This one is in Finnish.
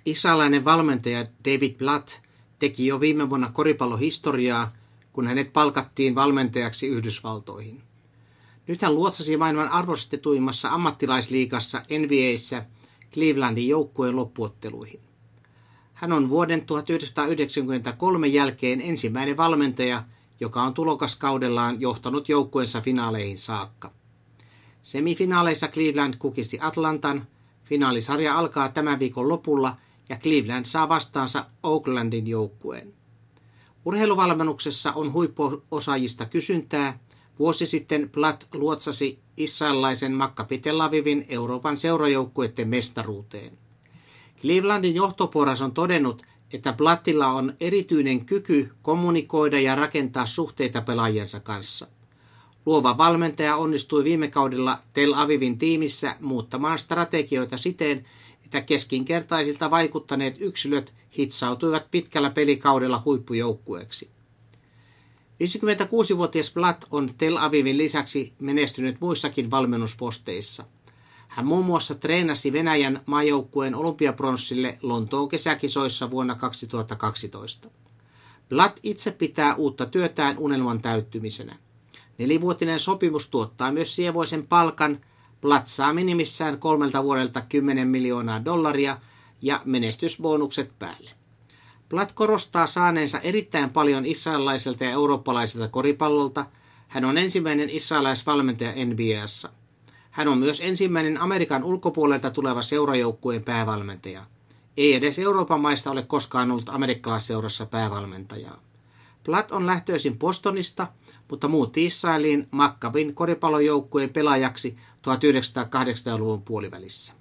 Israelilainen valmentaja David Blatt teki jo viime vuonna koripallohistoriaa, kun hänet palkattiin valmentajaksi Yhdysvaltoihin. Nyt hän luotsasi maailman arvostetuimmassa ammattilaisliigassa NBA:ssä Clevelandin joukkueen loppuotteluihin. Hän on vuoden 1993 jälkeen ensimmäinen valmentaja, joka on tulokaskaudellaan johtanut joukkueensa finaaleihin saakka. Semifinaaleissa Cleveland kukisti Atlantan, finaalisarja alkaa tämän viikon lopulla ja Cleveland saa vastaansa Oaklandin joukkueen. Urheiluvalmennuksessa on huippuosaajista kysyntää. Vuosi sitten Blatt luotsasi israelilaisen Maccabi Tel Avivin Euroopan seurajoukkueiden mestaruuteen. Clevelandin johtoporras on todennut, että Blattilla on erityinen kyky kommunikoida ja rakentaa suhteita pelaajiensa kanssa. Luova valmentaja onnistui viime kaudella Tel Avivin tiimissä muuttamaan strategioita siten, että keskinkertaisilta vaikuttaneet yksilöt hitsautuivat pitkällä pelikaudella huippujoukkueeksi. 56-vuotias Blatt on Tel Avivin lisäksi menestynyt muissakin valmennusposteissa. Hän muun muassa treenasi Venäjän maajoukkueen olympiapronssille Lontoon kesäkisoissa vuonna 2012. Blatt itse pitää uutta työtään unelman täyttymisenä. 4-vuotinen sopimus tuottaa myös sievoisen palkan. Blatt saa minimissään 3 vuodelta $10 miljoonaa ja menestysbonukset päälle. Blatt korostaa saaneensa erittäin paljon israelilaiselta ja eurooppalaiselta koripallolta. Hän on ensimmäinen israelaisvalmentaja NBA:ssa. Hän on myös ensimmäinen Amerikan ulkopuolelta tuleva seurajoukkueen päävalmentaja. Ei edes Euroopan maista ole koskaan ollut amerikkalaisseurassa päävalmentajaa. Blatt on lähtöisin Bostonista, mutta muutti Israeliin Maccabin koripallojoukkueen pelaajaksi 1980-luvun puolivälissä.